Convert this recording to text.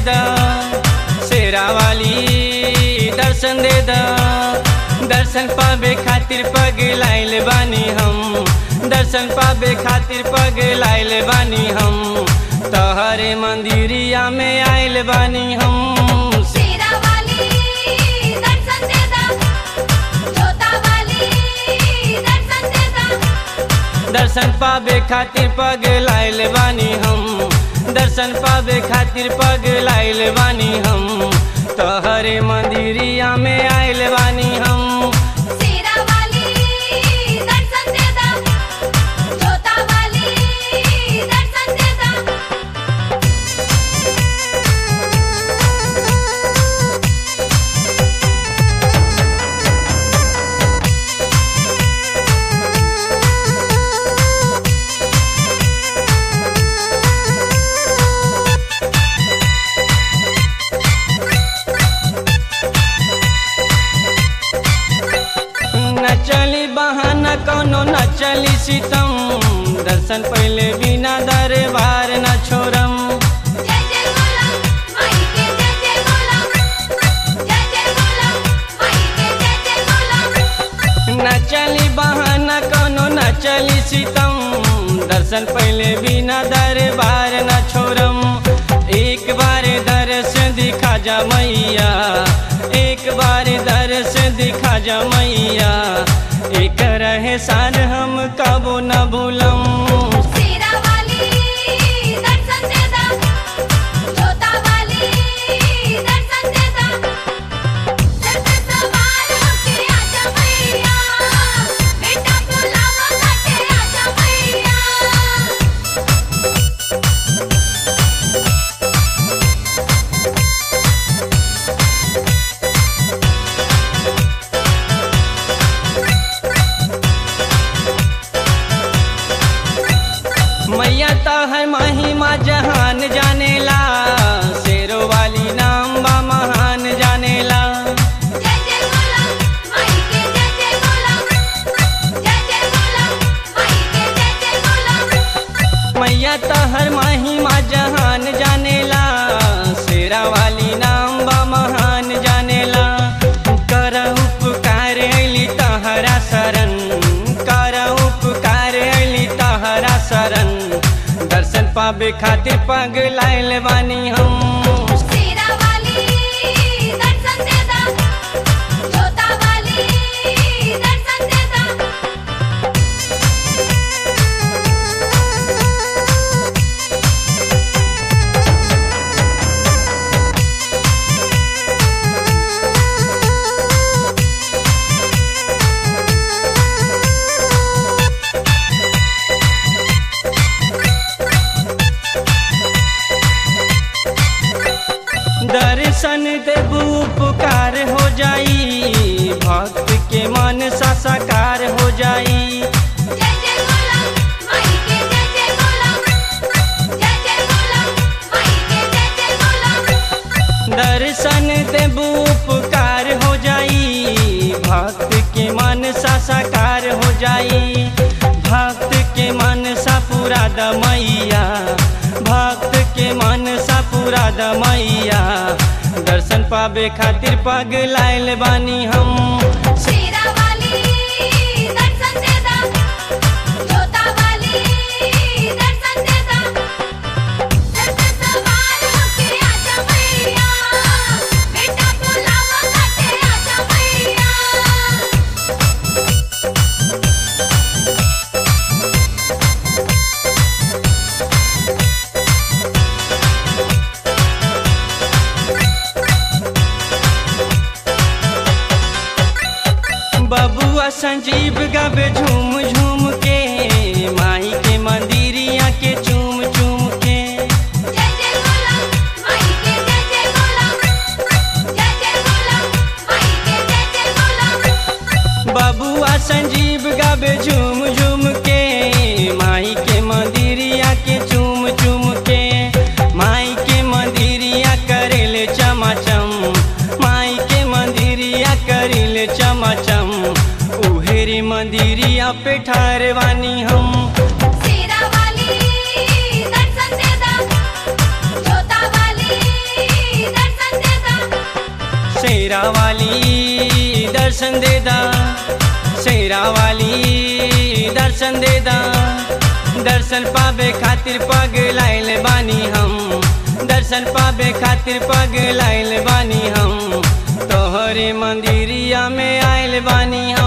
दा, शेरा वाली दर्शन दे दा। दर्शन पावे खातिर पग लाइल बानी हम, दर्शन पावे खातिर पग लाइल बानी हम। तोहरे मंदिरिया में आइल बानी हम। शेरा वाली दर्शन दे दा, जोता वाली दर्शन दे दा। दर्शन पावे खातिर पग लाइल बानी हम, दर्शन पावे खातिर पग लाइल बानी हम। तोहरे मंदिरिया में आइल बानी हम। शेरा वाली दर्शन दे दा, जोता वाली दर्शन दे दा। न चली बहाना कौनो न चली सितम, दर्शन पहले बिना दरबार न छोड़म। जय जय बोला माई के जय जय बोला, जय जय बोला माई के जय जय बोला। न चली बहाना कौनो न चली सितम, दर्शन पहले बिना दरबार न छोड़म। एक बार दर्शन दिखा जा मैया, एक बार दर्शन दिखा जा मैया। एक रहे सार हम कबो न भूलम। शेरा वाली दर्शन दे दा, जोता वाली दर्शन दे दा। सर पे सवार होके आजा मैया, बेटा बुलावा काटे आजा मैया। मैया तोहर महिमा जहान जानेला, शेरो वाली नाम बा महान जानेला। जय जय बोला माई के जय जय बोला, जय जय बोला माई के जय जय बोला। मैया तोहर महिमा जहान जानेला, शेरा वाली नाम बा महान जानेला। कर उपकार अली तहरा शरण, कर उपकार अली तहरा शरण। दर्शन पावे खातिर पग लाइल बानी हम। शेरा वाली दर्शन दे दा, जोता वाली दर्शन दे दा। दर्शन देबू उपकार हो जाई, भक्त के मन सा साकार हो जाई। जय जय बोला माई के जय जय बोला, जय जय बोला माई के जय जय बोला। दर्शन देबू उपकार हो जाई, भक्त के मन सा साकार हो जाई। भक्त के मन सा पूरा द मैया, भक्त के मन सा पूरा द मैया। दर्शन पावे खातिर पग लाइल बानी हम। शेरा वाली दर्शन दे दा, जोता वाली दर्शन दे दा। सर पे सवार होके आजा मैया, बेटा बुलावा काटे आजा मैया। बबुआ संजीव गावे झूम झूम के, माई के मंदिरिया के चूम चूम के। जय जय बोला माई के जय जय बोला, जय जय बोला माई के जय जय बोला। बबुआ संजीव गावे झूम झूम के, माई के मंदिरिया के चूम चूम के। माई के मंदिरिया करेले चमाचम, माई के मंदिरिया करेले चमाचम। उहेरी मंदिरिया पे ठारवानी हम। शेरा वाली दर्शन दे दा, जोता वाली शेरा वाली दर्शन दे दा, शेरा वाली दर्शन दे दा। दर्शन पावे खातिर पगलाइल बानी हम, दर्शन पावे खातिर पगलाइल बानी हम, तोहरे मंदिरिया में आइल बानी हम।